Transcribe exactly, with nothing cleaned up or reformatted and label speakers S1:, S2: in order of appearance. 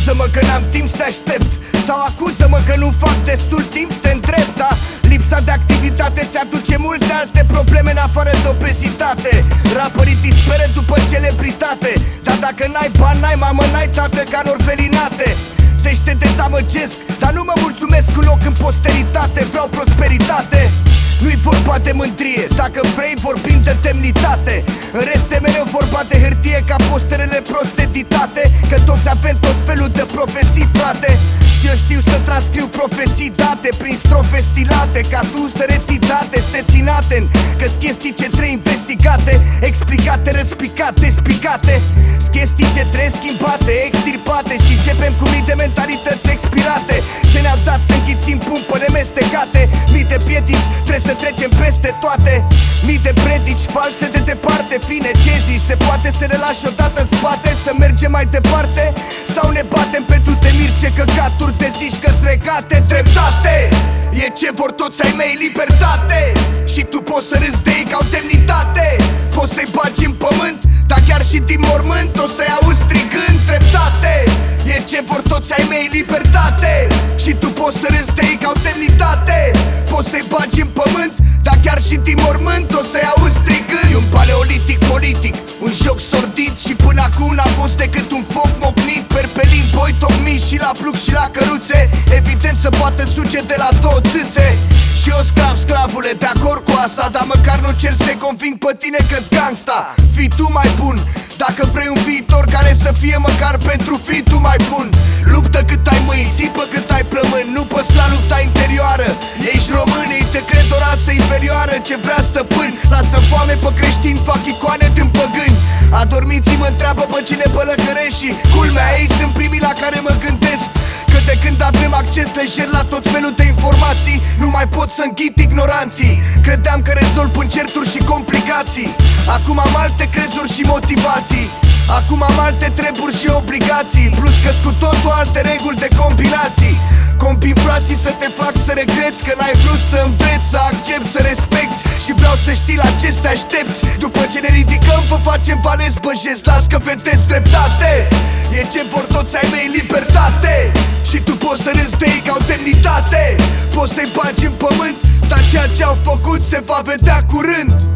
S1: Scuză-mă că n-am timp să te aștept, sau acuză-mă că nu fac destul timp să te îndrept, da? Lipsa de activitate ți-aduce multe alte probleme în afară de obezitate. Rapării te speră după celebritate, dar dacă n-ai bani, n-ai mamă, n-ai tată, ca în orfelinate. Deci te dezamăgesc, dar nu mă mulțumesc cu loc în posteritate. Vreau prosperitate, nu-i vorba de mândrie, dacă vrei vorbim de demnitate. În rest e mereu vorba de hârtie, ca posterele prost editate, că toți avem tot felul de profesii, frate. Și eu știu să transcriu profeții date prin strofe stilate, ca tu să reții date steținate, că-s chestii ce trebuie investigate, explicate, răspicate, spicate. S chestii ce trebuie schimbate, extirpate, și începem cu mii de mentalități expirate, ce ne-au dat să înghițim pumpăne mestecate. Mii de piedici, trebuie să trecem peste toate. Mii de predici false de departe. Fine, ce zici? Se poate să ne lași odată în spate, să mergem mai departe? Sau ne batem pentru temiri, ce căcaturi te zici că-s regate? Dreptate e ce vor toți ai mei, libertate. Și tu poți să râzi de ei ca o demnitate. Poți să-i bagi în pământ, dar chiar și din mormânt o să-i auzi strigând dreptate. E ce vor toți ai mei, libertate. Și tu poți să râzi de ei ca o demnitate. Poți să-i bagi în pământ, dar chiar și din mormânt o să-i auzi strigând. E un paleolitic politic, un joc sordid, și până acum n-a fost decât un foc mocnit. Perpelin, boi tocmit și la plug și la căruțe, evident să poată suge de la două țâțe. Și eu sclav, sclavule, de acord cu asta, dar măcar nu cer să te conving pe tine că-s gangsta. Fii tu mai bun, dacă vrei un viitor care să fie măcar pentru fii tu mai bun. Luptă cât ai mâini, țipă cât ai plămâni, nu păstra lupta interioară. Ești român, ei te cred o rasă inferioară ce vrea stăpân. Lasă foame pe creștini, fac icoane din păgâni. Adormiții mă întreabă pe cine pălăcărești, și culmea, ei sunt primii la care mă gândesc. Că de când avem acces lejer la tot felul de informații, nu mai pot să înghit ignoranții. Credeam că rezolv în certuri și complicații, acum am alte crezuri și motivații. Acum am alte treburi și obligații, plus că cu totul alte reguli de combinații. Combin frații să te fac să regreți că n-ai vrut să înveți, să accepti, să respecti. Și vreau să știi la ce te aștepți. După ce ne ridicăm, vă facem vales, băjesc, las că vedeți dreptate. E ce vor toți ai mei, libertate. Și tu poți să râzi de ei ca o demnitate. Poți să-i bagi în pământ, dar ceea ce au făcut se va vedea curând.